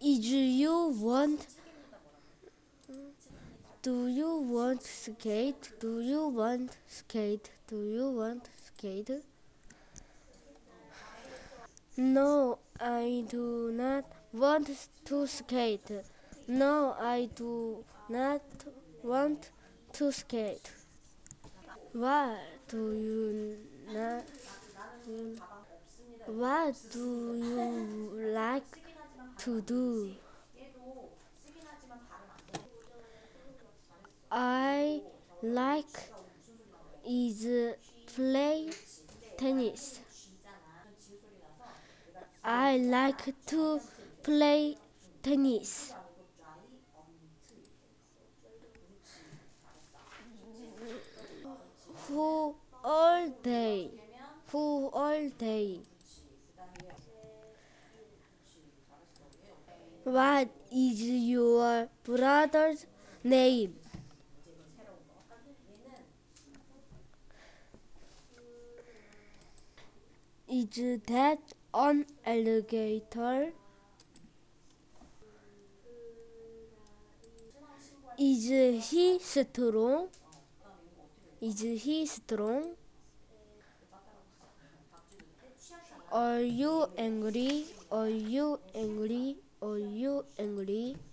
Is you want? Do you want skate? Do you want skate? Do you want skate? No, I do not want to skate. No, I do not want to skate. What do you not? What do you like to do? I like is play tennis. I like to play tennis. Who all day? Who all day? What is your brother's name? Is that an alligator? Is he strong? Is he strong? Are you angry? Are you angry? Are you angry?